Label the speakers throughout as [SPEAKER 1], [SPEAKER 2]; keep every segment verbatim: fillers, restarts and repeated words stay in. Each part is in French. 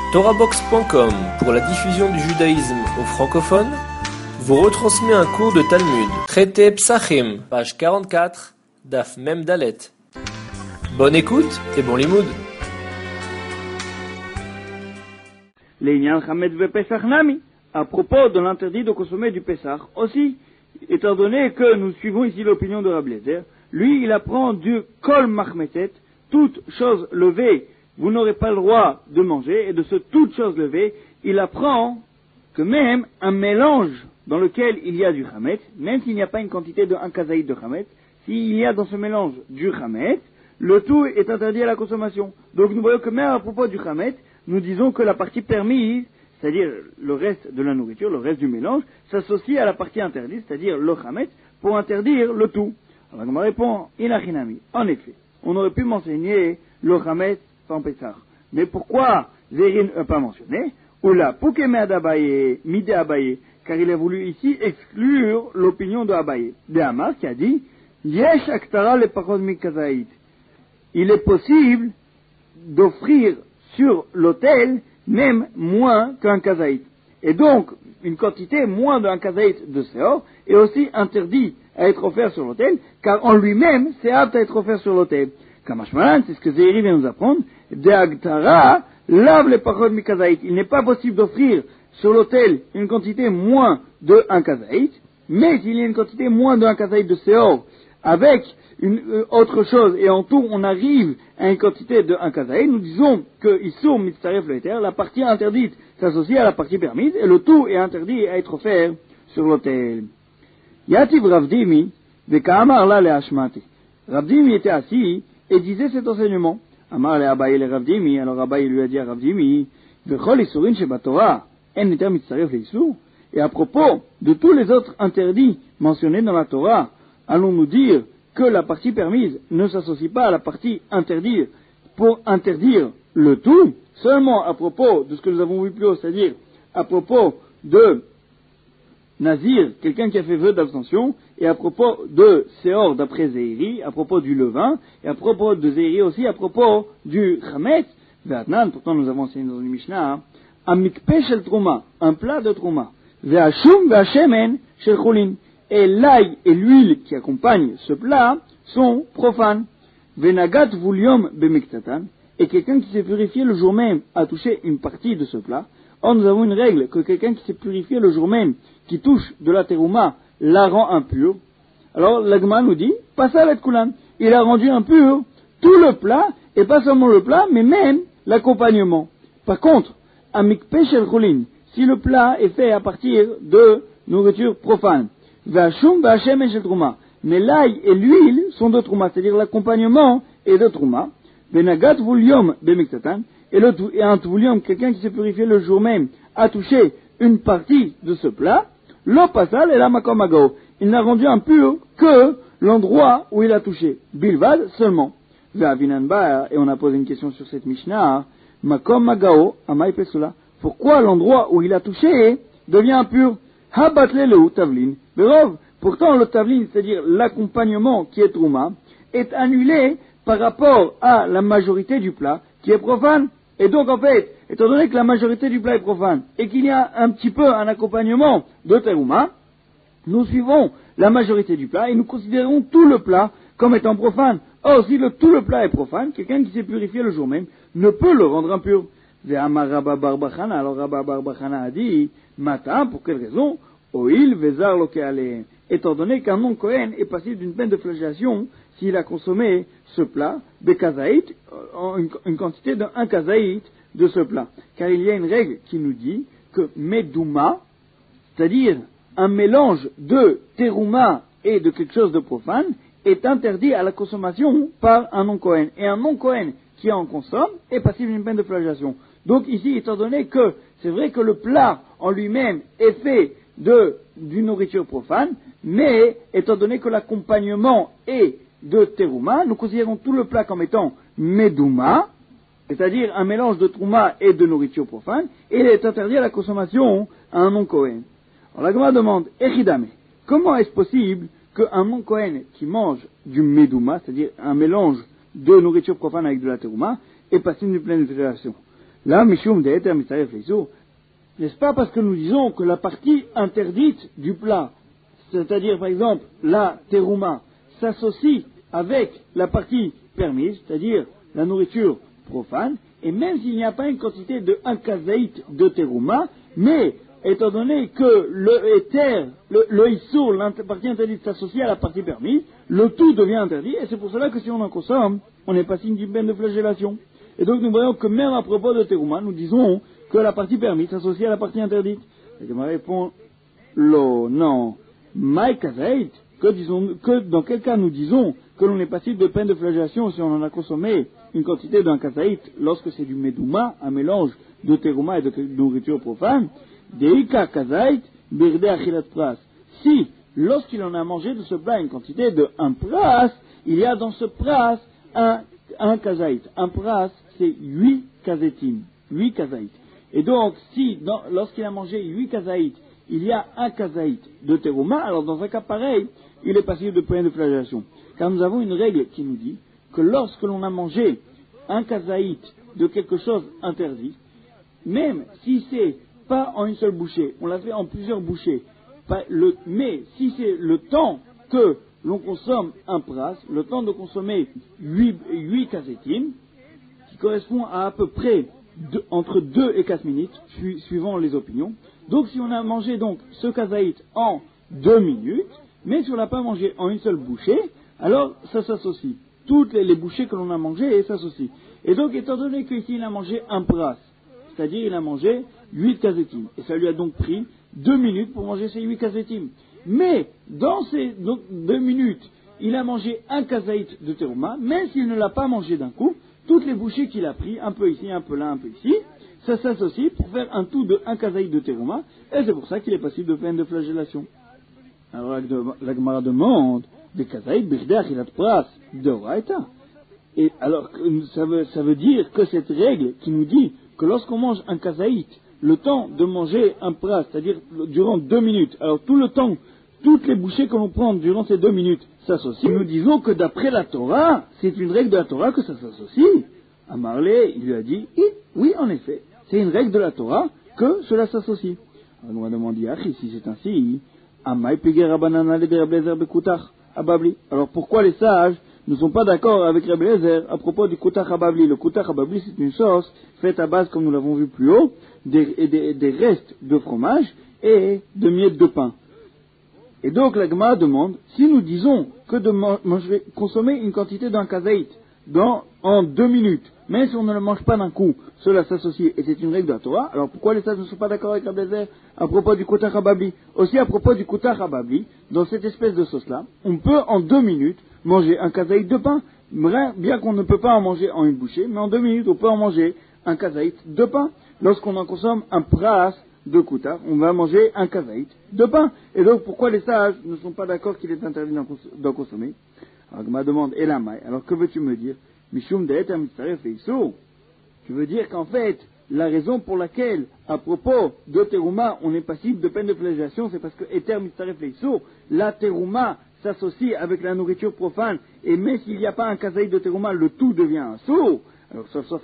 [SPEAKER 1] Torahbox point com, pour la diffusion du judaïsme aux francophones, vous retransmet un cours de Talmud, traité Psachim, page quarante-quatre, Daf Mem Dalet. Bonne écoute et bon limoud.
[SPEAKER 2] L'Inyan Chametz Pesach Nami, à propos de l'interdit de consommer du Pesach aussi, étant donné que nous suivons ici l'opinion de Rabbi Eliezer, lui il apprend du Kol Machmetet, toute chose levée, vous n'aurez pas le droit de manger, et de ce toute chose levée, il apprend que même un mélange dans lequel il y a du Chametz, même s'il n'y a pas une quantité de un kazaït de Chametz, s'il y a dans ce mélange du Chametz, le tout est interdit à la consommation. Donc nous voyons que même à propos du Chametz, nous disons que la partie permise, c'est-à-dire le reste de la nourriture, le reste du mélange, s'associe à la partie interdite, c'est-à-dire le Chametz, pour interdire le tout. Alors on me répond, Inachinami, en effet, on aurait pu m'enseigner le Chametz sans Pessah. Mais pourquoi Zérin n'a pas mentionné Oula, Poukeme Adabaye, Mide Abaye, car il a voulu ici exclure l'opinion de Abaye, de Hamar, qui a dit, Yesh Aktara le Pachot Mikazaït. Il est possible d'offrir sur l'autel même moins qu'un kazaït. Et donc, une quantité moins d'un kazaït de Seor est aussi interdit à être offert sur l'autel, car en lui-même, c'est apte à être offert sur l'autel. Kamashmalan, c'est ce que Zéhiri vient nous apprendre, de Agtara, lave les paroles mi kazaït. Il n'est pas possible d'offrir sur l'autel une quantité moins de un kazaït, mais s'il y a une quantité moins d'un kazaït de Seor, avec une euh, autre chose, et en tout, on arrive à une quantité de un kazaït, nous disons que Issour mitzaref le éther, la partie interdite s'associe à la partie permise, et le tout est interdit à être offert sur l'autel. Yativ Ravdimi, de Ka'amar la le Hashmati. Ravdimi était assis et disait cet enseignement. Amar le Abaye le Ravdimi, alors Abaye lui a dit à Ravdimi, Vechol Isurin sheba Torah, en éter mitzaref le Issour. Et à propos de tous les autres interdits mentionnés dans la Torah, allons-nous dire que la partie permise ne s'associe pas à la partie interdite pour interdire le tout, seulement à propos de ce que nous avons vu plus haut, c'est-à-dire à propos de Nazir, quelqu'un qui a fait vœu d'abstention, et à propos de Seor d'après Zéhiri, à propos du levain, et à propos de Zéhiri aussi, à propos du Chametz, Ve'atnan, pourtant nous avons enseigné dans une Mishnah, un mikpeh shel Trouma, un plat de Trouma, Ve'ashum ve'ashemen shel Chulin, et l'ail et l'huile qui accompagnent ce plat sont profanes. Venagat vulium bemiktatan, et quelqu'un qui s'est purifié le jour même a touché une partie de ce plat. Or nous avons une règle que quelqu'un qui s'est purifié le jour même, qui touche de la terouma, la rend impure. Alors l'agma nous dit, pas ça la kulan, il a rendu impur tout le plat, et pas seulement le plat, mais même l'accompagnement. Par contre, amikpeh shel chulin, si le plat est fait à partir de nourriture profane, Vachum vachem et trouma. Mais l'ail et l'huile sont de trouma, c'est-à-dire l'accompagnement est de trouma. Venagat vulium bemiktatan, et le et un vulium, quelqu'un qui s'est purifié le jour même, a touché une partie de ce plat. Lo pasal et la makom agao. Il n'a rendu impur que l'endroit où il a touché. Bilvad seulement. Ve'avinan ba, et on a posé une question sur cette Mishnah. Makom agao amay pesula. Pourquoi l'endroit où il a touché devient impur? Habatle leu tavlin. Pourtant, le tavlin, c'est-à-dire l'accompagnement qui est trouma, est annulé par rapport à la majorité du plat qui est profane. Et donc, en fait, étant donné que la majorité du plat est profane et qu'il y a un petit peu un accompagnement de terouma, nous suivons la majorité du plat et nous considérons tout le plat comme étant profane. Or, si le, tout le plat est profane, quelqu'un qui s'est purifié le jour même ne peut le rendre impur. Alors Rabba bar Bachana a dit, Mata, pour quelle raison? Oil vezar lokeale. Étant donné qu'un non-Kohen est passible d'une peine de flagellation s'il a consommé ce plat, de kazaït, une, une quantité de un kazaït de ce plat. Car il y a une règle qui nous dit que medouma, c'est-à-dire un mélange de terouma et de quelque chose de profane, est interdit à la consommation par un non-Kohen. Et un non-Kohen qui en consomme est passible d'une peine de flagellation. Donc ici, étant donné que c'est vrai que le plat en lui-même est fait de, d'une nourriture profane, mais étant donné que l'accompagnement est de terouma, nous considérons tout le plat comme étant medouma, c'est-à-dire un mélange de trouma et de nourriture profane, et il est interdit à la consommation à un non-Kohen. Alors la Gemara demande, Echidame, comment est-ce possible qu'un non-Kohen qui mange du medouma, c'est-à-dire un mélange de nourriture profane avec de la terouma, est passible d'une pleine flagellation? Là, Mishum de Eter Mitzaref Leisur, n'est-ce pas parce que nous disons que la partie interdite du plat, c'est-à-dire par exemple la terouma, s'associe avec la partie permise, c'est-à-dire la nourriture profane, et même s'il n'y a pas une quantité de un kazaït de terouma, mais étant donné que le éther, le, le issour, la partie interdite s'associe à la partie permise, le tout devient interdit, et c'est pour cela que si on en consomme, on n'est pas signe d'une peine de flagellation. Et donc nous voyons que même à propos de terouma, nous disons que la partie permise s'associe à la partie interdite. Et je me réponds, lo, non, my kazaït, que, disons, que dans quel cas nous disons que l'on est passible de peine de flagellation si on en a consommé une quantité d'un kazaït lorsque c'est du medouma, un mélange de terouma et de nourriture profane, deika kazaït, birde achilat pras. Si, lorsqu'il en a mangé de ce plat une quantité de un pras, il y a dans ce pras un, un kazaït. Un pras, c'est huit kazétim, huit kazaït. Et donc, si, dans, lorsqu'il a mangé huit kazaït, il y a un kazaït de terouma, alors dans un cas pareil, il est passible de peine de flagellation. Car nous avons une règle qui nous dit que lorsque l'on a mangé un kazaït de quelque chose interdit, même si c'est pas en une seule bouchée, on l'a fait en plusieurs bouchées, le, mais si c'est le temps que l'on consomme un pras, le temps de consommer huit kazétim, qui correspond à à peu près de, entre deux et quatre minutes, su, suivant les opinions. Donc si on a mangé donc ce kazaït en deux minutes, mais si on ne l'a pas mangé en une seule bouchée, alors ça s'associe. Toutes les, les bouchées que l'on a mangées s'associent. Et donc, étant donné qu'ici il a mangé un pras, c'est-à-dire il a mangé huit kazétim, et ça lui a donc pris deux minutes pour manger ces huit kazétim. Mais, dans ces donc, deux minutes, il a mangé un kazaït de terouma, même s'il ne l'a pas mangé d'un coup, toutes les bouchées qu'il a pris, un peu ici, un peu là, un peu ici, ça s'associe pour faire un tout de un kazaït de terouma, et c'est pour ça qu'il est passible de peine de flagellation. Alors la Gemara demande des kazaït birde achilat pras de oraita. Et alors ça veut, ça veut dire que cette règle qui nous dit que lorsqu'on mange un kazaït, le temps de manger un pras, c'est-à-dire durant deux minutes, alors tout le temps, toutes les bouchées que l'on prend durant ces deux minutes s'associent, nous disons que d'après la Torah, c'est une règle de la Torah que ça s'associe. À Marley, il lui a dit, oui, en effet, c'est une règle de la Torah que cela s'associe. Alors on va demander, ah, si c'est ainsi, alors pourquoi les sages ne sont pas d'accord avec Rabbi Eliezer à propos du koutach hababli? Le koutach hababli, c'est une sauce faite à base, comme nous l'avons vu plus haut, des, des, des restes de fromage et de miettes de pain. Et donc la Gemara demande, si nous disons que de manger, consommer une quantité d'un kazaït dans, en deux minutes, même si on ne le mange pas d'un coup, cela s'associe et c'est une règle de la Torah, alors pourquoi les sages ne sont pas d'accord avec Rabbi Eliezer à propos du koutach hababli? Aussi à propos du koutach hababli, dans cette espèce de sauce-là, on peut en deux minutes manger un kazaït de pain, bien qu'on ne peut pas en manger en une bouchée, mais en deux minutes on peut en manger un kazaït de pain. Lorsqu'on en consomme un pras de koutach, on va manger un kazaït de pain. Et donc pourquoi les sages ne sont pas d'accord qu'il est interdit d'en, cons- d'en consommer? Alors ma demande est la maille. Alors que veux-tu me dire? Mishum de'eter mitzaref leisur. Tu veux dire qu'en fait, la raison pour laquelle, à propos de terouma, on est passible de peine de flagellation, c'est parce que eter mitzaref leisur, la terouma s'associe avec la nourriture profane, et même s'il n'y a pas un kazaït de terouma, le tout devient un sourd. Alors, sauf sauf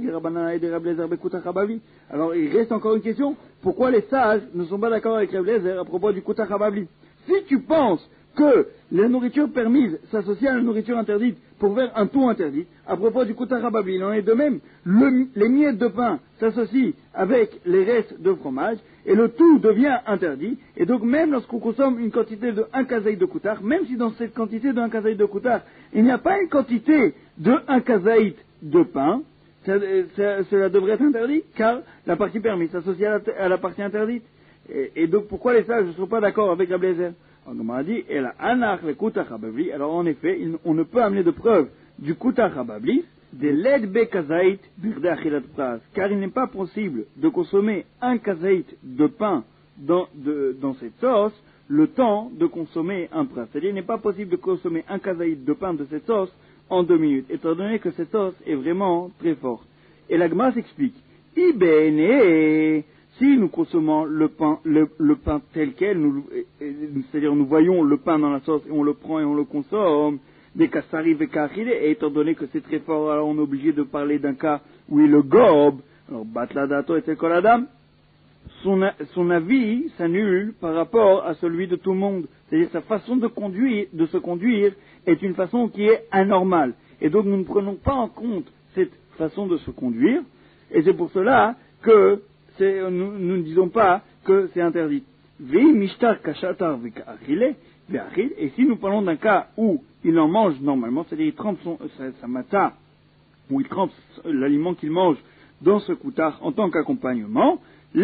[SPEAKER 2] Alors, il reste encore une question. Pourquoi les sages ne sont pas d'accord avec Rabbi Eliezer à propos du koutach hababli? Si tu penses que la nourriture permise s'associe à la nourriture interdite pour faire un tout interdit, à propos du koutach hababli, il en est de même. Le, les miettes de pain s'associent avec les restes de fromage, et le tout devient interdit. Et donc, même lorsqu'on consomme une quantité de un kazaït de koutach, même si dans cette quantité de un kazaït de koutach, il n'y a pas une quantité de un kazaït de pain, ça, ça, cela devrait être interdit, car la partie permise s'associe à la, à la partie interdite. Et, et donc, pourquoi les sages ne sont pas d'accord avec Rabbi Eliezer? Alors, on m'a dit, et la anach le koutach hababli. Alors, en effet, il, on ne peut amener de preuve du koutach hababli, des led be kazaït birde achilat pras, car il n'est pas possible de consommer un kazaït de pain dans, de, dans cette sauce, le temps de consommer un pras. C'est-à-dire, il n'est pas possible de consommer un kazaït de pain de cette sauce en deux minutes, étant donné que cette sauce est vraiment très forte. Et la Gemara s'explique. Ibene, si nous consommons le pain, le, le pain tel quel, nous, c'est-à-dire nous voyons le pain dans la sauce et on le prend et on le consomme, des kassari vekachile, et étant donné que c'est très fort, alors on est obligé de parler d'un cas où il le gobe, Alors, Batla Dato et Koladam, son, son avis s'annule par rapport à celui de tout le monde. C'est-à-dire sa façon de conduire, de se conduire est une façon qui est anormale. Et donc nous ne prenons pas en compte cette façon de se conduire, et c'est pour cela que c'est, nous, nous ne disons pas que c'est interdit. Et si nous parlons d'un cas où il en mange normalement, c'est-à-dire il trempe son, sa, sa mata, ou il trempe l'aliment qu'il mange dans ce koutard en tant qu'accompagnement,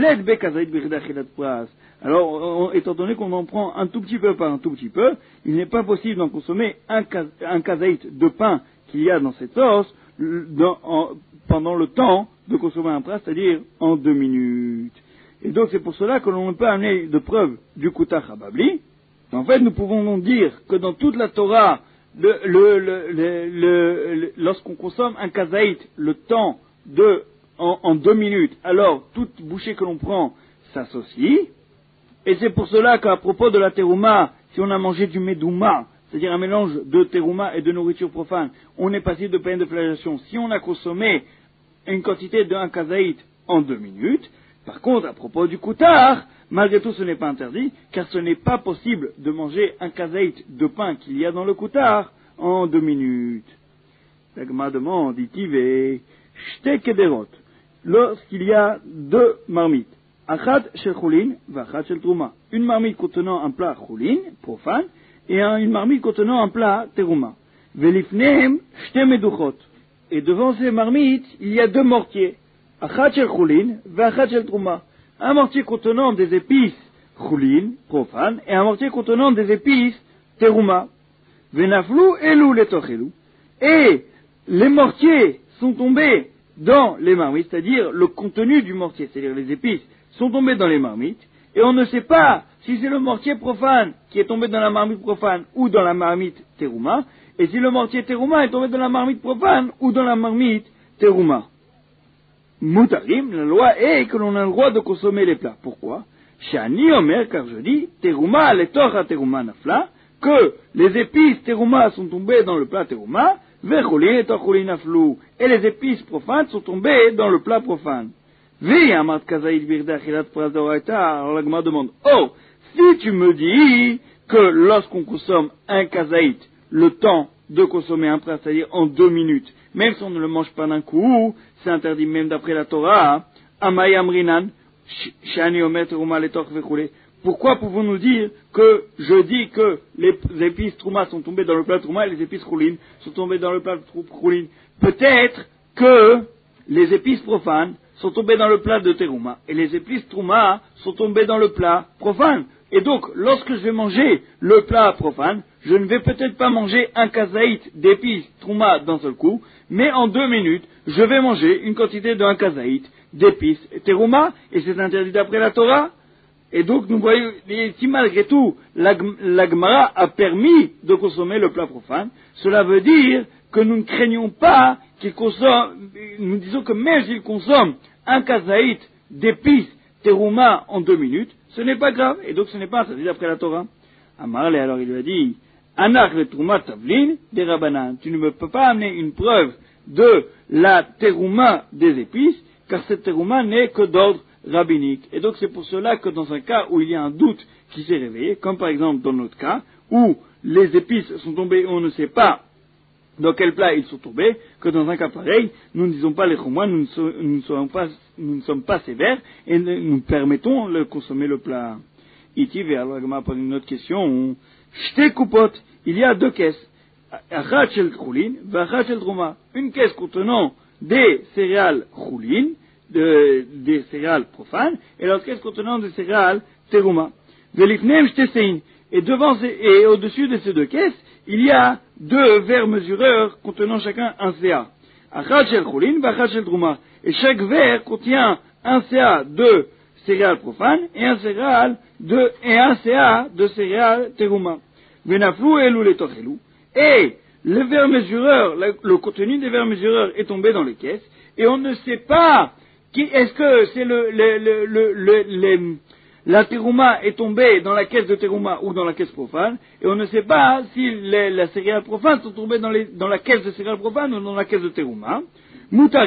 [SPEAKER 2] alors, on, étant donné qu'on en prend un tout petit peu par un tout petit peu, il n'est pas possible d'en consommer un, un kazaït de pain qu'il y a dans cette sauce dans, en, pendant le temps de consommer un plat, c'est-à-dire en deux minutes. Et donc c'est pour cela que l'on ne peut amener de preuve du koutard hababli. En fait, nous pouvons donc dire que dans toute la Torah, le, le, le, le, le, lorsqu'on consomme un kazaït, le temps de En, en deux minutes, alors toute bouchée que l'on prend s'associe, et c'est pour cela qu'à propos de la terouma, si on a mangé du medouma, c'est-à-dire un mélange de terouma et de nourriture profane, on est passé de peine de flagellation. Si on a consommé une quantité d'un kazaït en deux minutes, par contre, à propos du koutard, malgré tout ce n'est pas interdit, car ce n'est pas possible de manger un kazaït de pain qu'il y a dans le koutard en deux minutes. La Gemara demande, dit-il, shte kederot. Lorsqu'il y a deux marmites, achat shel choulin, vachat shel trouma, une marmite contenant un plat choulin, profane, et une marmite contenant un plat terouma. Velifnehem shte meduchot. Et devant ces marmites, il y a deux mortiers, achat shel choulin, vachat shel trouma. Un mortier contenant des épices choulin, profane, et un mortier contenant des épices terouma. Venaflu elu letochelu. Et les mortiers sont tombés dans les marmites, c'est-à-dire le contenu du mortier, c'est-à-dire les épices, sont tombées dans les marmites, et on ne sait pas si c'est le mortier profane qui est tombé dans la marmite profane ou dans la marmite terouma, et si le mortier terouma est tombé dans la marmite profane ou dans la marmite terouma. Mutarim, la loi est que l'on a le droit de consommer les plats. Pourquoi? Shani Omer, car je dis, terouma letocha terouma nafla, que les épices terouma sont tombées dans le plat terouma, et les épices profanes sont tombées dans le plat profane. Alors la Gemara demande, oh, si tu me dis que lorsqu'on consomme un kazaït, le temps de consommer un plat, c'est-à-dire en deux minutes, même si on ne le mange pas d'un coup, c'est interdit même d'après la Torah, Amay Amrinan, Shani Omer Teruma Letoch Vechule. Pourquoi pouvons-nous dire que je dis que les épices trouma sont tombées dans le plat trouma et les épices choulin sont tombées dans le plat choulin? Peut-être que les épices profanes sont tombées dans le plat de terouma et les épices trouma sont tombées dans le plat profane. Et donc, lorsque je vais manger le plat profane, je ne vais peut-être pas manger un kazaït d'épices trouma d'un seul coup, mais en deux minutes, je vais manger une quantité d'un kazaït d'épices terouma, et c'est interdit d'après la Torah. Et donc, nous voyons, si malgré tout, la, la Gemara a permis de consommer le plat profane, cela veut dire que nous ne craignons pas qu'il consomme, nous disons que même s'il consomme un kazaït d'épices terouma en deux minutes, ce n'est pas grave, et donc ce n'est pas interdit d'après la Torah. Amarle, alors il lui a dit, Anach le trouma tavlin des rabanan, tu ne me peux pas amener une preuve de la terouma des épices, car cette terouma n'est que d'ordre rabbinique. Et donc c'est pour cela que dans un cas où il y a un doute qui s'est réveillé, comme par exemple dans notre cas, où les épices sont tombées et on ne sait pas dans quel plat ils sont tombés, que dans un cas pareil, nous ne disons pas les choumois, nous, nous, nous ne sommes pas sévères et nous permettons de consommer le plat. Ici, vers alors, on pose une autre question. Shte kupot, il y a deux caisses. Achat shel choulin, v'achat shel trouma. Une caisse contenant des céréales choulin, de, des céréales profanes, et l'autre caisse contenant des céréales terouma. Velifneim shtesein. Et devant ces, et au-dessus de ces deux caisses, il y a deux verres mesureurs contenant chacun un C A. Achat shel choulin, v'achat shel trouma. Et chaque verre contient un C A de céréales profanes et un céréal de, et un C A de céréales terouma. Venaflou elu letochelu. Et le verre mesureur, le, le contenu des verres mesureurs est tombé dans les caisses, et on ne sait pas qui, est-ce que c'est le, le, le, le, le, le la terouma est tombée dans la caisse de terouma ou dans la caisse profane, et on ne sait pas si les, la céréales profanes sont tombées dans, les, dans la caisse de céréales profanes ou dans la caisse de terouma. Moutarim.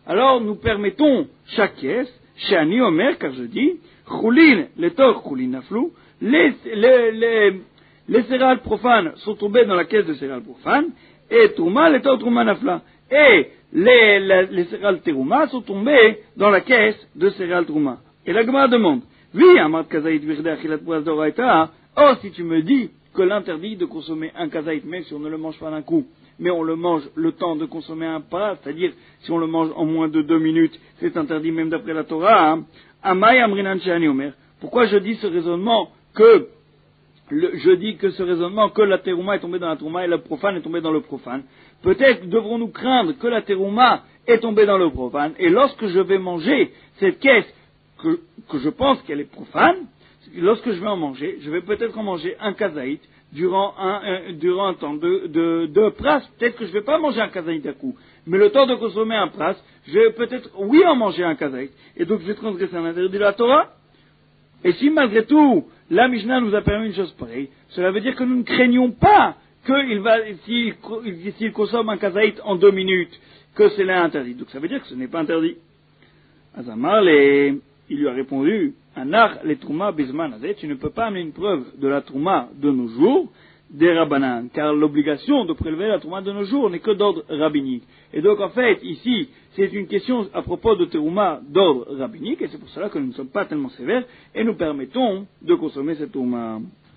[SPEAKER 2] alors nous permettons chaque caisse, chez Ani Omer, car je dis, Choulin, les torts Choulin Naflou, les, les, les, les céréales profanes sont tombées dans la caisse de céréales profanes, et Trouma, les torts Trouma Nafla. Et les, les, les céréales Terouma sont tombées dans la caisse de céréales Trouma. Et la Gemara demande, oui, Amad Kazaït Virde Achilat Boaz Doraita, or si tu me dis que l'interdit de consommer un kazaït, même si on ne le mange pas d'un coup, mais on le mange le temps de consommer un pas, c'est-à-dire si on le mange en moins de deux minutes, c'est interdit même d'après la Torah. Hein. Amay Amrinan Shani Omer. Pourquoi je dis ce raisonnement que le, je dis que ce raisonnement que la terouma est tombée dans la terouma et le profane est tombé dans le profane. Peut-être devrons-nous craindre que la terouma est tombée dans le profane, et lorsque je vais manger cette caisse que, que je pense qu'elle est profane, lorsque je vais en manger, je vais peut-être en manger un kazaït durant un, un, durant un temps de, de, de pras. Peut-être que je ne vais pas manger un kazaït à coup, mais le temps de consommer un pras, je vais peut-être, oui, en manger un kazaït, et donc je vais transgresser un interdit de la Torah. Et si malgré tout, la Mishnah nous a permis une chose pareille, cela veut dire que nous ne craignons pas qu'il va, s'il, s'il consomme un kazaït en deux minutes, que c'est là interdit. Donc ça veut dire que ce n'est pas interdit. Azamar, les, il lui a répondu, Anar les trouma bisman azet, tu ne peux pas amener une preuve de la trouma de nos jours, des rabbanan, car l'obligation de prélever la trouma de nos jours n'est que d'ordre rabbinique. Et donc en fait, ici, c'est une question à propos de trouma d'ordre rabbinique, et c'est pour cela que nous ne sommes pas tellement sévères, et nous permettons de consommer cette trouma.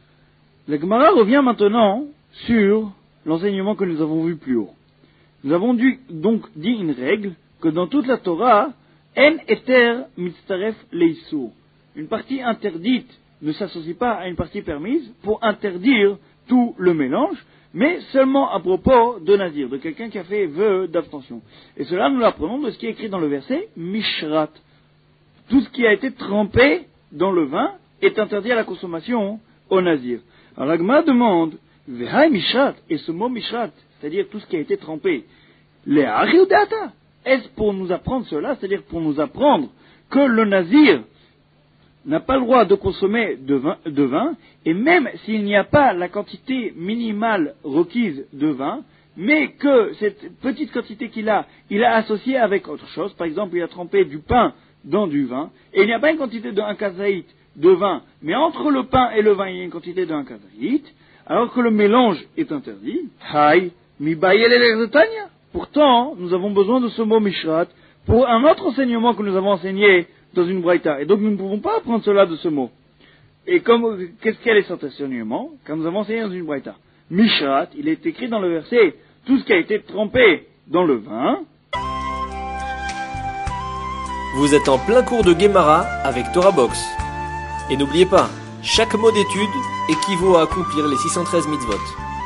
[SPEAKER 2] La Gemara revient maintenant sur l'enseignement que nous avons vu plus haut. Nous avons dû, donc dit une règle, que dans toute la Torah, en eter mitzaref leissur. Une partie interdite ne s'associe pas à une partie permise pour interdire tout le mélange, mais seulement à propos de Nazir, de quelqu'un qui a fait vœu d'abstention. Et cela, nous l'apprenons de ce qui est écrit dans le verset Mishrat. Tout ce qui a été trempé dans le vin est interdit à la consommation au Nazir. Alors la Gemara demande, Vehai Mishrat, et ce mot Mishrat, c'est-à-dire tout ce qui a été trempé, les Ariudata, est-ce pour nous apprendre cela, c'est-à-dire pour nous apprendre que le Nazir n'a pas le droit de consommer de vin, de vin, et même s'il n'y a pas la quantité minimale requise de vin, mais que cette petite quantité qu'il a, il a associé avec autre chose, par exemple il a trempé du pain dans du vin, et il n'y a pas une quantité de un kazaït de vin, mais entre le pain et le vin il y a une quantité de un kazaït, alors que le mélange est interdit, Hay, mi bayel. Pourtant, nous avons besoin de ce mot mishrat pour un autre enseignement que nous avons enseigné dans une braïta. Et donc nous ne pouvons pas apprendre cela de ce mot. Et comme, qu'est-ce qu'elle est cet enseignement? Quand nous avons enseigné dans une braïta. Mishrat, il est écrit dans le verset, tout ce qui a été trempé dans le vin.
[SPEAKER 1] Vous êtes en plein cours de Gemara avec Torah Box. Et n'oubliez pas, chaque mot d'étude équivaut à accomplir les six cent treize mitzvot.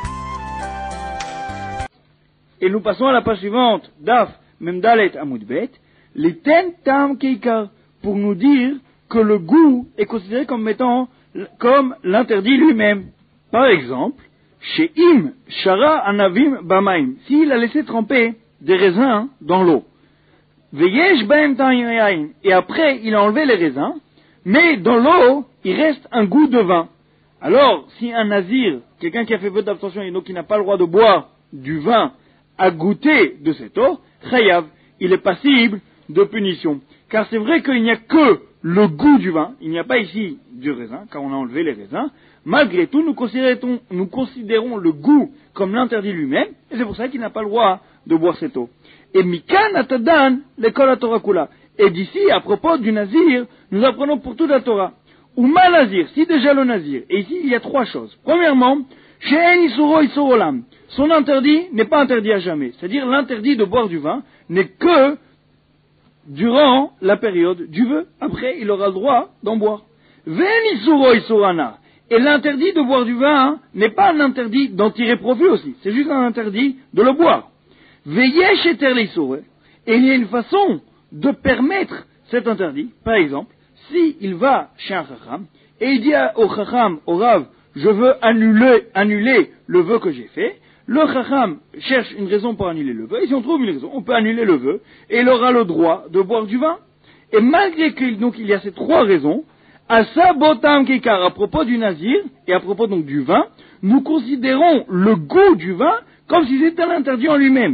[SPEAKER 2] Et nous passons à la page suivante, Daf Memdalet Amoudbet, les ten tam keikar, pour nous dire que le goût est considéré comme étant comme l'interdit lui-même. Par exemple, chez Im Shara Anavim Bamaim, s'il a laissé tremper des raisins dans l'eau, Veyesh Baem Ta'yayin, et après il a enlevé les raisins, mais dans l'eau il reste un goût de vin. Alors, si un nazir, quelqu'un qui a fait peu d'abstention et donc qui n'a pas le droit de boire du vin, a goûté de cette eau, chayav, il est passible de punition. Car c'est vrai qu'il n'y a que le goût du vin, il n'y a pas ici du raisin, car on a enlevé les raisins. Malgré tout, nous considérons, nous considérons le goût comme l'interdit lui-même, et c'est pour ça qu'il n'a pas le droit de boire cette eau. Et mikan atadan l'école à Torah kula. Et d'ici, à propos du nazir, nous apprenons pour toute la Torah. Ou mal nazir, si déjà le nazir. Et ici, il y a trois choses. Premièrement, she'en isuro isurolam. Son interdit n'est pas interdit à jamais. C'est-à-dire, l'interdit de boire du vin n'est que durant la période du vœu. Après, il aura le droit d'en boire. Ve'en isuro isurana. Et l'interdit de boire du vin n'est pas un interdit d'en tirer profit aussi. C'est juste un interdit de le boire. Veyesh eter l'isuro. Et il y a une façon de permettre cet interdit. Par exemple, si il va chez un chacham et il dit au chacham, au rav, je veux annuler, annuler le vœu que j'ai fait, le chacham cherche une raison pour annuler le vœu, et si on trouve une raison, on peut annuler le vœu, et il aura le droit de boire du vin. Et malgré qu'il donc il y a ces trois raisons, à sa botam kikar, à propos du nazir, et à propos donc du vin, nous considérons le goût du vin comme si c'était un interdit en lui-même.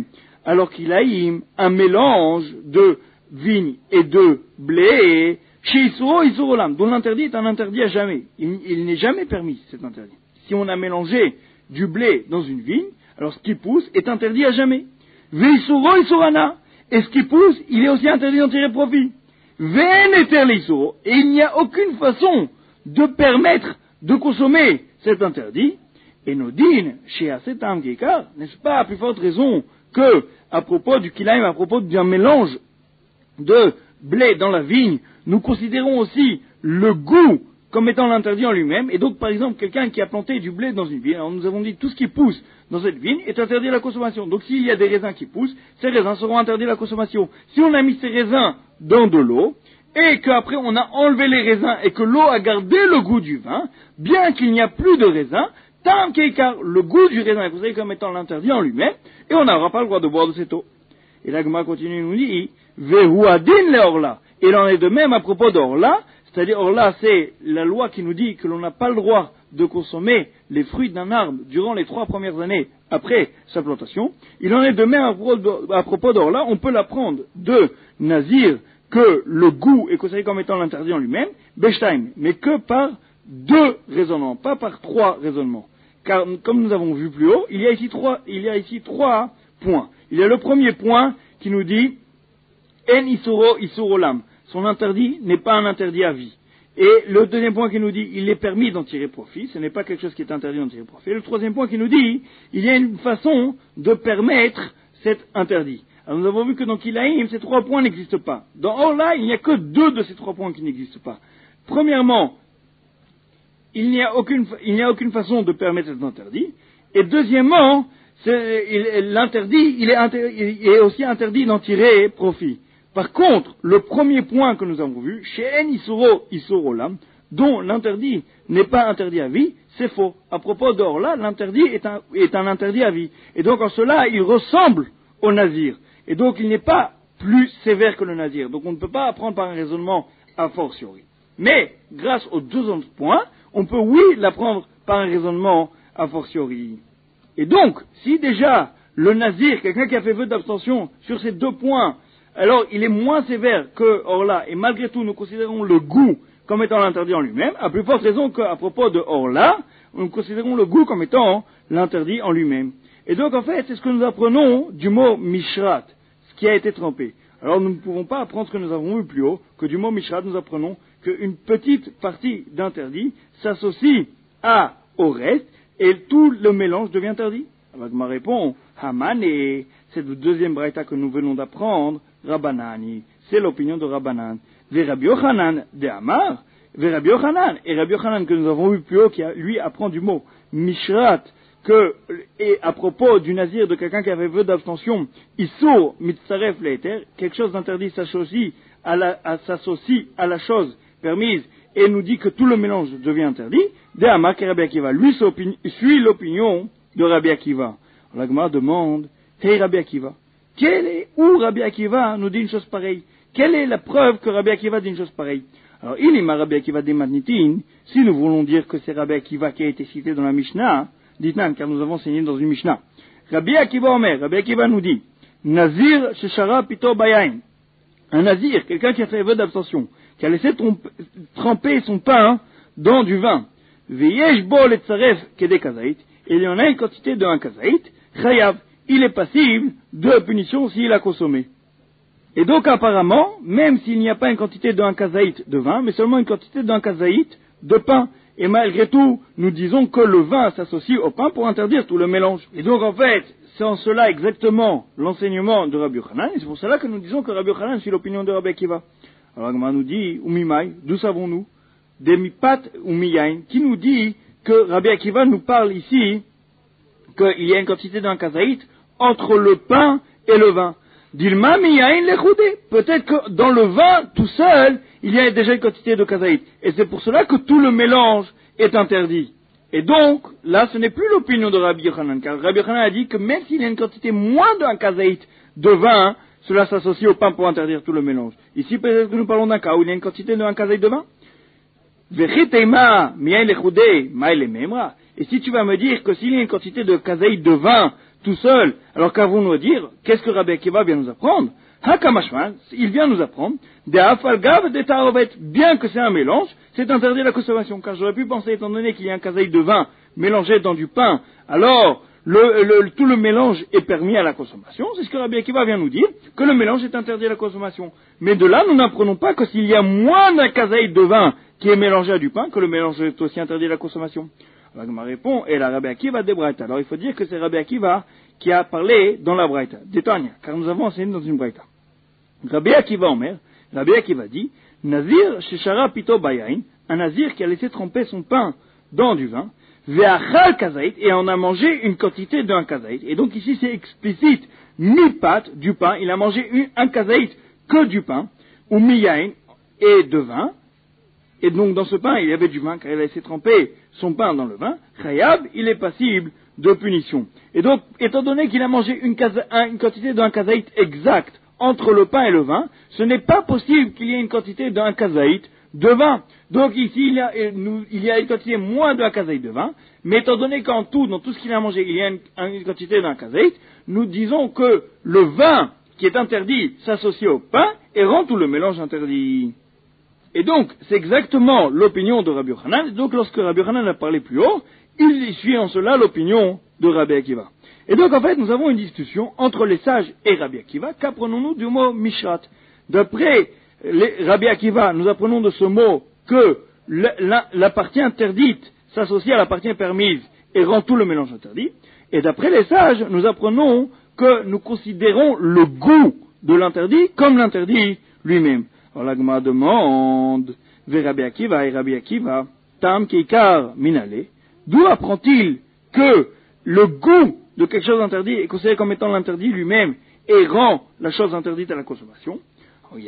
[SPEAKER 2] alors qu'il a un mélange de vigne et de blé, chez Isuro, Isurolam, dont l'interdit est un interdit à jamais. Il, il n'est jamais permis, cet interdit. Si on a mélangé du blé dans une vigne, alors ce qui pousse est interdit à jamais. Veisuro, Isurana, et ce qui pousse, il est aussi interdit d'en tirer profit. Veneter l'Isuro, et il n'y a aucune façon de permettre de consommer cet interdit. Et nos dînes, chez Asetam Gekar, n'est-ce pas, à plus forte raison que à propos du kilaim, à propos d'un mélange de blé dans la vigne, nous considérons aussi le goût comme étant l'interdit en lui-même, et donc par exemple quelqu'un qui a planté du blé dans une vigne, alors nous avons dit tout ce qui pousse dans cette vigne est interdit à la consommation. Donc s'il y a des raisins qui poussent, ces raisins seront interdits à la consommation. Si on a mis ces raisins dans de l'eau, et qu'après on a enlevé les raisins et que l'eau a gardé le goût du vin, bien qu'il n'y a plus de raisins, tam keikar, le goût du raisin est considéré comme étant l'interdit en lui-même, et on n'aura pas le droit de boire de cette eau. Et la Gemara continue, nous dit, vehu adin le orla. Et il en est de même à propos d'orla, c'est-à-dire orla, c'est la loi qui nous dit que l'on n'a pas le droit de consommer les fruits d'un arbre durant les trois premières années après sa plantation. Il en est de même à propos d'orla, on peut l'apprendre de Nazir que le goût est considéré comme étant l'interdit en lui-même, beshtaim, mais que par deux raisonnements, pas par trois raisonnements. Car, comme nous avons vu plus haut, il y a ici trois, il y a ici trois points. Il y a le premier point qui nous dit, en isuro isurolam. Son interdit n'est pas un interdit à vie. Et le deuxième point qui nous dit, il est permis d'en tirer profit, ce n'est pas quelque chose qui est interdit d'en tirer profit. Et le troisième point qui nous dit, il y a une façon de permettre cet interdit. Alors nous avons vu que dans Kilaïm, ces trois points n'existent pas. Dans Orla, il n'y a que deux de ces trois points qui n'existent pas. Premièrement, il n'y a aucune, il n'y a aucune façon de permettre cet interdit. Et deuxièmement, c'est, il, l'interdit, il est, inter, il est aussi interdit d'en tirer profit. Par contre, le premier point que nous avons vu, chez En Isuro Isurolam, dont l'interdit n'est pas interdit à vie, c'est faux. À propos d'Orla, l'interdit est un, est un interdit à vie. Et donc en cela, il ressemble au Nazir. Et donc il n'est pas plus sévère que le Nazir. Donc on ne peut pas apprendre par un raisonnement a fortiori. Mais, grâce aux deux autres points, on peut, oui, l'apprendre par un raisonnement a fortiori. Et donc, si déjà le Nazir, quelqu'un qui a fait vœu d'abstention sur ces deux points, alors il est moins sévère que Orla, et malgré tout nous considérons le goût comme étant l'interdit en lui-même, à plus forte raison qu'à propos de Orla, nous considérons le goût comme étant l'interdit en lui-même. Et donc en fait, c'est ce que nous apprenons du mot Mishrat, ce qui a été trempé. Alors nous ne pouvons pas apprendre ce que nous avons vu plus haut, que du mot Mishrat nous apprenons qu'une petite partie d'interdit s'associe à, au reste, et tout le mélange devient interdit. Alors je me réponds, Haman, et cette deuxième braïta que nous venons d'apprendre, Rabbanani, c'est l'opinion de Rabbanan. Ve Rabbi Yochanan de Amar, Ve Rabbi Yochanan, et Rabbi Yochanan que nous avons vu plus haut, qui a, lui apprend du mot Mishrat, que, et à propos du nazir de quelqu'un qui avait vœu d'abstention, Issour mitzaref leiter, quelque chose d'interdit s'associe à la, à, s'associe à la chose permise, et nous dit que tout le mélange devient interdit, de Amar que Rabbi Akiva, lui suit l'opinion de Rabbi Akiva. La Gemara demande, hey Rabbi Akiva, quelle est, où Rabbi Akiva nous dit une chose pareille? Quelle est la preuve que Rabbi Akiva dit une chose pareille? Alors, il est ma Rabbi Akiva des Matnitin, si nous voulons dire que c'est Rabbi Akiva qui a été cité dans la Mishnah, dites-nous, car nous avons enseigné dans une Mishnah. Rabbi Akiva Omer, Rabbi Akiva nous dit, Nazir Sheshara Pito Bayain, un Nazir, quelqu'un qui a fait vœu d'abstention, qui a laissé tremper son pain dans du vin, Veyesh Bo Letzaref Kede Kazaït, et il y en a une quantité de un Kazaït, Chayav, il est passible de punition s'il a consommé. Et donc apparemment, même s'il n'y a pas une quantité d'un kazaït de vin, mais seulement une quantité d'un kazaït de pain, et malgré tout, nous disons que le vin s'associe au pain pour interdire tout le mélange. Et donc en fait, c'est en cela exactement l'enseignement de Rabbi Yochanan, et c'est pour cela que nous disons que Rabbi Yochanan suit l'opinion de Rabbi Akiva. Alors Agma nous dit, Umimai, d'où savons-nous? Des mipat ou miyain, qui nous dit que Rabbi Akiva nous parle ici qu'il y a une quantité d'un kazaït entre le pain et le vin. Dilma miyain lechoudé. Peut-être que dans le vin, tout seul, il y a déjà une quantité de kazaït. Et c'est pour cela que tout le mélange est interdit. Et donc, là, ce n'est plus l'opinion de Rabbi Yochanan, car Rabbi Yochanan a dit que même s'il y a une quantité moins d'un kazaït de vin, cela s'associe au pain pour interdire tout le mélange. Ici, peut-être que nous parlons d'un cas où il y a une quantité d'un kazaït de vin. Vechiteima miyain lechoudé, maïle memra. Et si tu vas me dire que s'il y a une quantité de kazaït de vin, tout seul. Alors qu'avons-nous à dire? Qu'est-ce que Rabbi Akiva vient nous apprendre? Hakamashman, il vient nous apprendre, des afalgav, des tarovet, bien que c'est un mélange, c'est interdit la consommation. Car j'aurais pu penser, étant donné qu'il y a un kazaït de vin mélangé dans du pain, alors le, le, tout le mélange est permis à la consommation. C'est ce que Rabbi Akiva vient nous dire, que le mélange est interdit à la consommation. Mais de là, nous n'apprenons pas que s'il y a moins d'un kazaït de vin qui est mélangé à du pain, que le mélange est aussi interdit à la consommation. Alors, ma réponse est la Rabbi Akiva de Braïta. Alors, il faut dire que c'est Rabbi Akiva qui a parlé dans la Braïta, d'Etania, car nous avons enseigné dans une Braïta. Rabbi Akiva Omer, Rabbi Akiva dit, Nazir sheshara pito bayain, un nazir qui a laissé tremper son pain dans du vin, ve'achal kazaït, et en a mangé une quantité d'un kazaït. Et donc ici c'est explicite, mi-pat, du pain, il a mangé une, un kazaït que du pain, ou mi-yain, et de vin, et donc dans ce pain il y avait du vin, car il a laissé tremper son pain dans le vin, chayab, il est passible de punition. Et donc, étant donné qu'il a mangé une, kaza, une quantité d'un kazaït exact, entre le pain et le vin, ce n'est pas possible qu'il y ait une quantité d'un kazaït de vin. Donc ici, il y a, il y a une quantité moins d'un kazaït de vin, mais étant donné qu'en tout, dans tout ce qu'il a mangé, il y a une, une quantité d'un kazaït, nous disons que le vin qui est interdit s'associe au pain et rend tout le mélange interdit. Et donc, c'est exactement l'opinion de Rabbi Yochanan. Donc, lorsque Rabbi Yochanan a parlé plus haut, il suit en cela l'opinion de Rabbi Akiva. Et donc, en fait, nous avons une discussion entre les sages et Rabbi Akiva. Qu'apprenons-nous du mot Mishrat? D'après les, Rabbi Akiva, nous apprenons de ce mot que la, la, la partie interdite s'associe à la partie permise et rend tout le mélange interdit. Et d'après les sages, nous apprenons que nous considérons le goût de l'interdit comme l'interdit lui-même. Alors, la Gemara demande, vers Rabbi Akiva et Rabbi Akiva, Tam Keikar Minale, d'où apprend-il que le goût de quelque chose d'interdit est considéré comme étant l'interdit lui-même et rend la chose interdite à la consommation? Lui,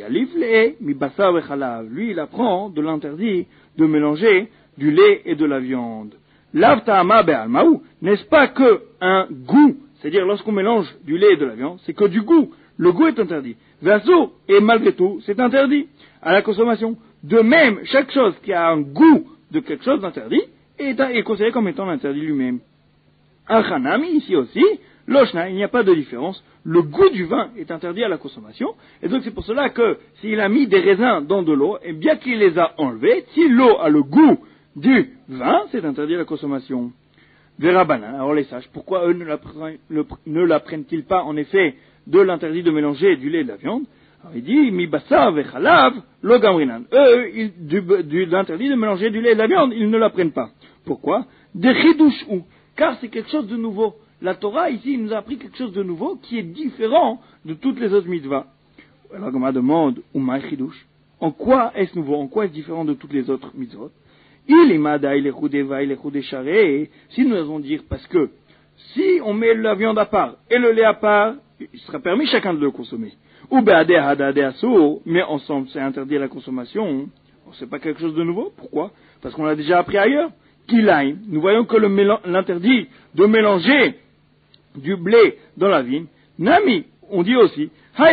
[SPEAKER 2] il apprend de l'interdit de mélanger du lait et de la viande. Lav ta'ama be'almaou, n'est-ce pas que un goût, c'est-à-dire lorsqu'on mélange du lait et de la viande, c'est que du goût. Le goût est interdit. Verso, et malgré tout, c'est interdit à la consommation. De même, chaque chose qui a un goût de quelque chose d'interdit est, est considérée comme étant l'interdit lui-même. Achanami, ici aussi, l'oshna, il n'y a pas de différence. Le goût du vin est interdit à la consommation. Et donc c'est pour cela que s'il a mis des raisins dans de l'eau, et bien qu'il les a enlevés, si l'eau a le goût du vin, c'est interdit à la consommation. Verabanan, alors les sages, pourquoi eux ne l'apprennent, ne l'apprennent-ils pas en effet de l'interdit de mélanger du lait et de la viande? Alors il dit, mi basa vechalav lo gamrinan. Eux, ils, du, du, l'interdit de mélanger du lait et de la viande, ils ne l'apprennent pas. Pourquoi? De chidouch ou, car c'est quelque chose de nouveau. La Torah, ici, nous a appris quelque chose de nouveau qui est différent de toutes les autres mitzvahs. Alors, comme on demande, Oumai chidouch, en quoi est-ce nouveau? En quoi est-ce différent de toutes les autres mitzvot? Il est mada, il est choudeva, il est choudécharé. Si nous allons dire, parce que, si on met la viande à part et le lait à part, il sera permis chacun de le consommer. Ou be'adeh hadadeh asour, mais ensemble, c'est interdit à la consommation. C'est pas quelque chose de nouveau. Pourquoi? Parce qu'on l'a déjà appris ailleurs. Kilaim, nous voyons que le mélan- l'interdit de mélanger du blé dans la vigne, Nami, on dit aussi,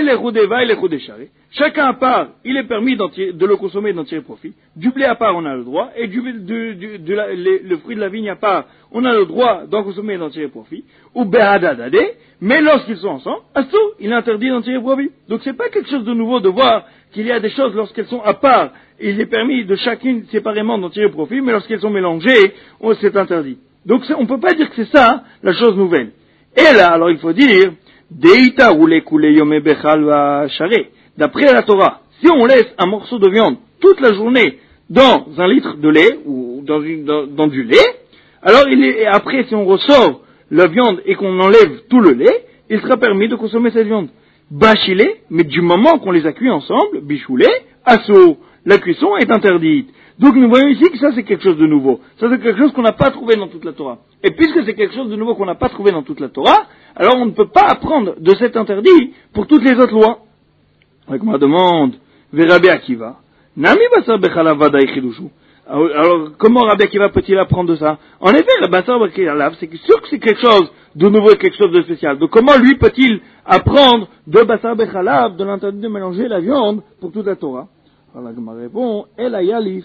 [SPEAKER 2] chacun à part, il est permis tirer, de le consommer et d'en tirer profit. Du blé à part, on a le droit, et du, du, du, de la, les, le fruit de la vigne à part, on a le droit d'en consommer et d'en tirer profit. Ou behadadade, mais lorsqu'ils sont ensemble, asso, il est interdit d'en tirer profit. Donc c'est pas quelque chose de nouveau de voir qu'il y a des choses lorsqu'elles sont à part, il est permis de chacune séparément d'en tirer profit, mais lorsqu'elles sont mélangées, on, c'est interdit. Donc on ne peut pas dire que c'est ça la chose nouvelle. Et là, alors il faut dire, Deita roule coulé yome bechal va charé. D'après la Torah, si on laisse un morceau de viande toute la journée dans un litre de lait ou dans, une, dans, dans du lait, alors il est, après si on ressort la viande et qu'on enlève tout le lait, il sera permis de consommer cette viande. Bachilé, mais du moment qu'on les a cuits ensemble, bichoulé, asso, la cuisson est interdite. Donc nous voyons ici que ça c'est quelque chose de nouveau. Ça c'est quelque chose qu'on n'a pas trouvé dans toute la Torah. Et puisque c'est quelque chose de nouveau qu'on n'a pas trouvé dans toute la Torah, alors on ne peut pas apprendre de cet interdit pour toutes les autres lois. Avec ma demande, vers Rabbi Akiva, Nami basar bechalav vadaï chidushu. Alors comment Rabbi Akiva peut-il apprendre de ça? En effet, le basar bechalav, c'est sûr que c'est quelque chose de nouveau et quelque chose de spécial. Donc comment lui peut-il apprendre de basar bechalav, de l'interdit de mélanger la viande pour toute la Torah? Alors la Gemara répond, El ayalif.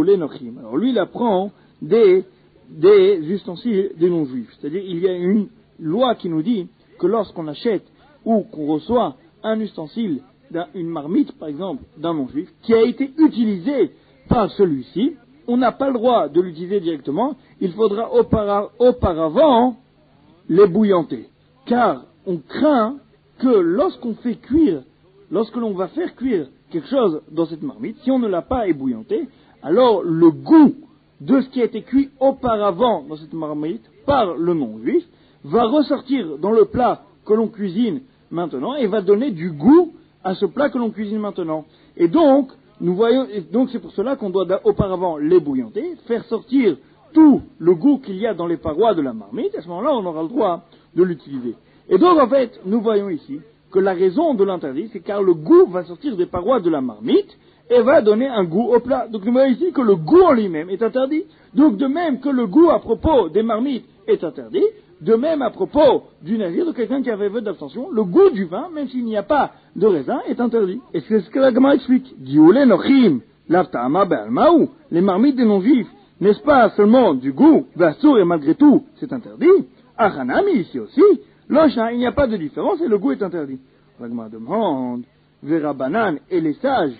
[SPEAKER 2] Alors lui, il apprend des, des ustensiles des non-juifs. C'est-à-dire, il y a une loi qui nous dit que lorsqu'on achète ou qu'on reçoit un ustensile, une marmite par exemple, d'un non-juif, qui a été utilisé par celui-ci, on n'a pas le droit de l'utiliser directement, il faudra aupara- auparavant les bouillanter. Car on craint que lorsqu'on fait cuire, lorsque l'on va faire cuire quelque chose dans cette marmite, si on ne l'a pas ébouillanté, alors le goût de ce qui a été cuit auparavant dans cette marmite par le non-juif va ressortir dans le plat que l'on cuisine maintenant et va donner du goût à ce plat que l'on cuisine maintenant. Et donc, nous voyons, et donc c'est pour cela qu'on doit auparavant l'ébouillanter, faire sortir tout le goût qu'il y a dans les parois de la marmite, à ce moment-là on aura le droit de l'utiliser. Et donc en fait, nous voyons ici que la raison de l'interdit, c'est car le goût va sortir des parois de la marmite et va donner un goût au plat. Donc nous voyons ici que le goût en lui-même est interdit. Donc de même que le goût à propos des marmites est interdit, de même à propos du nazir, de quelqu'un qui avait vœu d'abstention, le goût du vin, même s'il n'y a pas de raisin, est interdit. Et c'est ce que la Gemara explique. Gioulé nochim, l'avtama be'almaou, les marmites des non-juifs, n'est-ce pas seulement du goût, vassour et malgré tout, c'est interdit. Achanami ici aussi, l'ocha, il n'y a pas de différence et le goût est interdit. La Gemara demande, Vera Banan et les sages,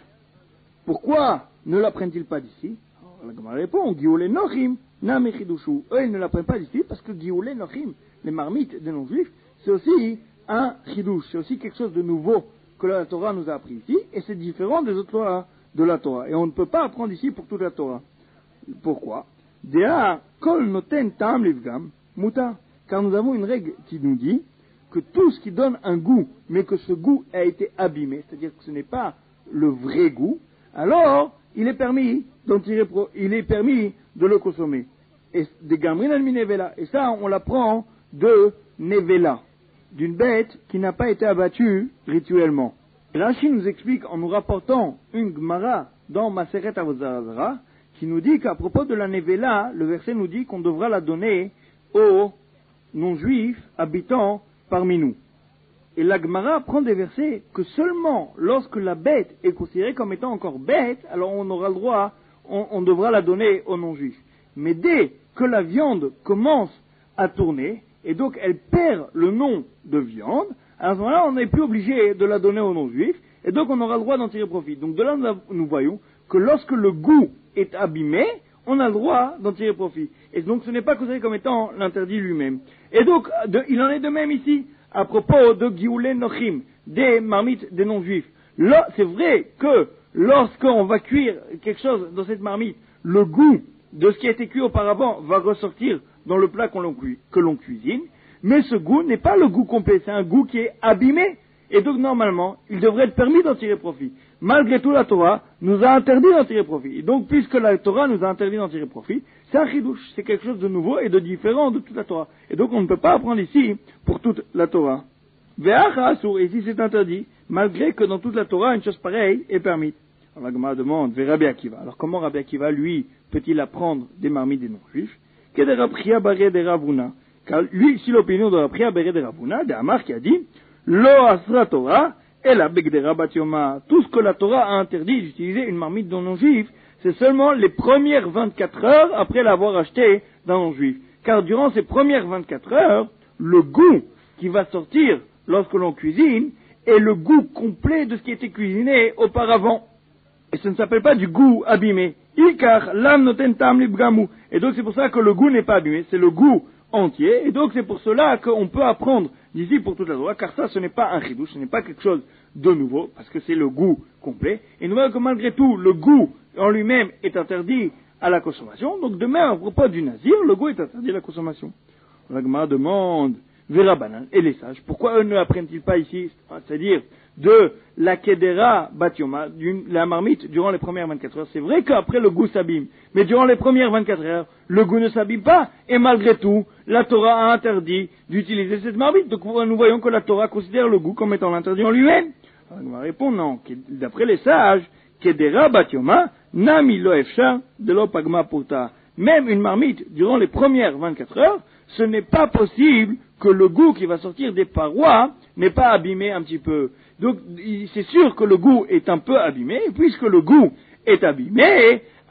[SPEAKER 2] pourquoi ne l'apprennent-ils pas d'ici? La Gemara répond, Gioulé nochim, Nami chidushu. Eux, ils ne l'apprennent pas d'ici parce que Gioulé nochim, les marmites des non-juifs, c'est aussi un chidush, c'est aussi quelque chose de nouveau que la Torah nous a appris ici, et c'est différent des autres lois de la Torah. Et on ne peut pas apprendre ici pour toute la Torah. Pourquoi? Dea kol noten tam livgam muta. Car nous avons une règle qui nous dit que tout ce qui donne un goût, mais que ce goût a été abîmé, c'est-à-dire que ce n'est pas le vrai goût, alors il est permis d'en tirer pro, il est permis de le consommer. Et des gamrin al minevela. Et ça, on l'apprend de nevela, d'une bête qui n'a pas été abattue rituellement. Rashi nous explique en nous rapportant une Gemara dans Maseret Avodah qui nous dit qu'à propos de la nevela, le verset nous dit qu'on devra la donner aux non-juifs habitant parmi nous. Et la Gemara prend des versets que seulement lorsque la bête est considérée comme étant encore bête, alors on aura le droit, on, on devra la donner aux non-juifs. Mais dès que la viande commence à tourner, et donc elle perd le nom de viande, à ce moment-là on n'est plus obligé de la donner aux non-juifs, et donc on aura le droit d'en tirer profit. Donc de là nous voyons que lorsque le goût est abîmé, on a le droit d'en tirer profit. Et donc ce n'est pas considéré comme étant l'interdit lui-même. Et donc de, il en est de même ici, à propos de Gioulé Nochim, des marmites des non-juifs. Là, c'est vrai que lorsqu'on va cuire quelque chose dans cette marmite, le goût de ce qui a été cuit auparavant va ressortir dans le plat qu'on l'on cu- que l'on cuisine, mais ce goût n'est pas le goût complet, c'est un goût qui est abîmé, et donc normalement, il devrait être permis d'en tirer profit. Malgré tout, la Torah nous a interdit d'en tirer profit. Et donc, puisque la Torah nous a interdit d'en tirer profit, c'est un chidouche, c'est quelque chose de nouveau et de différent de toute la Torah. Et donc, on ne peut pas apprendre ici pour toute la Torah. Ve'acha asur, ici c'est interdit, malgré que dans toute la Torah, une chose pareille est permise. Alors la Gemara demande, Ve Rabbi Akiva. Alors comment Rabbi Akiva, lui, peut-il apprendre des marmites des non-juifs? Kedera Priya Bare de Ravuna. Car lui, si l'opinion de la Priya Bare de Ravuna, de Amar qui a dit, Lo asra Torah, et la Begdera Batioma. Tout ce que la Torah a interdit d'utiliser une marmite d'un non-juif, c'est seulement les premières vingt-quatre heures après l'avoir acheté d'un non-juif. Car durant ces premières vingt-quatre heures, le goût qui va sortir lorsque l'on cuisine est le goût complet de ce qui a été cuisiné auparavant. Et ce ne s'appelle pas du goût abîmé. Ikar, lam noten tam libgamu. Et donc c'est pour ça que le goût n'est pas abîmé, c'est le goût entier. Et donc c'est pour cela qu'on peut apprendre d'ici pour toute la Torah, car ça ce n'est pas un chidouche, ce n'est pas quelque chose de nouveau, parce que c'est le goût complet. Et nous voyons que malgré tout, le goût en lui-même est interdit à la consommation. Donc de même, à propos du nazir, le goût est interdit à la consommation. La Gemara demande, Vera Banan et les sages, pourquoi eux ne apprennent-ils pas ici, c'est-à-dire de la kedera batioma, la marmite, durant les premières vingt-quatre heures. C'est vrai qu'après le goût s'abîme, mais durant les premières vingt-quatre heures, le goût ne s'abîme pas, et malgré tout, la Torah a interdit d'utiliser cette marmite. Donc nous voyons que la Torah considère le goût comme étant l'interdit en lui-même. Alors on va répondre non, d'après les sages, kedera batioma, nami lo efsha de lo pagma porta. Même une marmite, durant les premières vingt-quatre heures, ce n'est pas possible que le goût qui va sortir des parois n'est pas abîmé un petit peu. Donc c'est sûr que le goût est un peu abîmé, et puisque le goût est abîmé,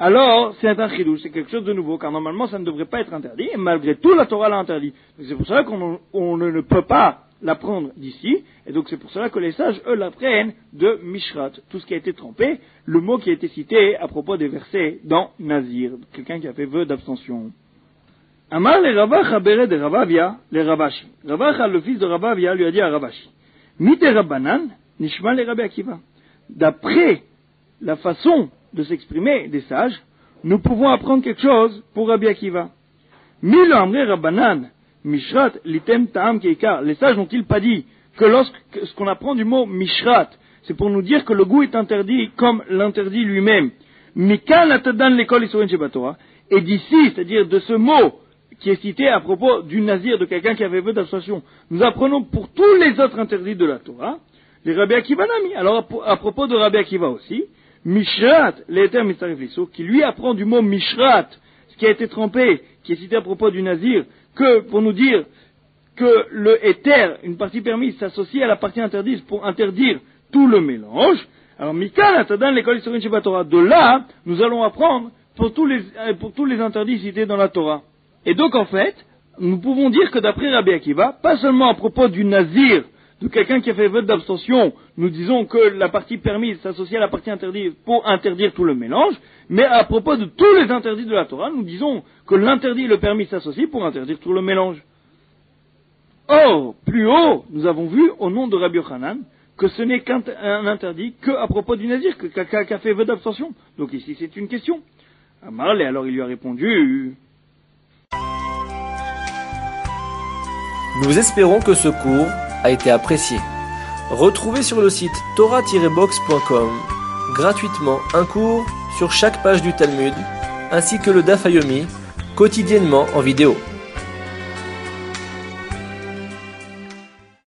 [SPEAKER 2] alors c'est un chidouche, c'est quelque chose de nouveau, car normalement ça ne devrait pas être interdit, et malgré tout la Torah l'a interdit. Donc c'est pour cela qu'on on ne peut pas l'apprendre d'ici, et donc c'est pour cela que les sages, eux, l'apprennent de Mishrat, tout ce qui a été trempé, le mot qui a été cité à propos des versets dans Nazir, quelqu'un qui a fait vœu d'abstention. Amar le Ravacha bere de Ravavia, le Ravashi. Ravacha, le fils de Ravavia, lui a dit à Ravashi, Mite Rabbanan, Nishma le Rabbi Akiva. D'après la façon de s'exprimer des sages, nous pouvons apprendre quelque chose pour Rabbi Akiva. Milo Amre Rabbanan, Mishrat, litem ta'am keikar. Les sages n'ont-ils pas dit que lorsque ce qu'on apprend du mot Mishrat, c'est pour nous dire que le goût est interdit comme l'interdit lui-même. Mikan atadan l'école Isurin Shebatora. Et d'ici, c'est-à-dire de ce mot qui est cité à propos du nazir, de quelqu'un qui avait vœu d'abstention, nous apprenons pour tous les autres interdits de la Torah, les Rabbi Akiva Nami. Alors à propos de Rabbi Akiva aussi, Mishrat, l'éther Mitzaref Lisso, qui lui apprend du mot Mishrat, ce qui a été trempé, qui est cité à propos du nazir, que pour nous dire que le éther, une partie permise, s'associe à la partie interdite pour interdire tout le mélange. Alors, Mikal Atadan l'école Isurin Shebatora. De là, nous allons apprendre pour tous les, pour tous les interdits cités dans la Torah. Et donc, en fait, nous pouvons dire que d'après Rabbi Akiva, pas seulement à propos du nazir, de quelqu'un qui a fait vœu d'abstention, nous disons que la partie permise s'associe à la partie interdite pour interdire tout le mélange, mais à propos de tous les interdits de la Torah, nous disons que l'interdit et le permis s'associent pour interdire tout le mélange. Or, plus haut, nous avons vu, au nom de Rabbi Yochanan, que ce n'est qu'un interdit qu'à propos du nazir, que quelqu'un qui a fait vœu d'abstention. Donc ici, c'est une question. Amarle, alors il lui a répondu...
[SPEAKER 1] Nous espérons que ce cours a été apprécié. Retrouvez sur le site torah tiret box point com gratuitement un cours sur chaque page du Talmud, ainsi que le Daf Yomi, quotidiennement en vidéo.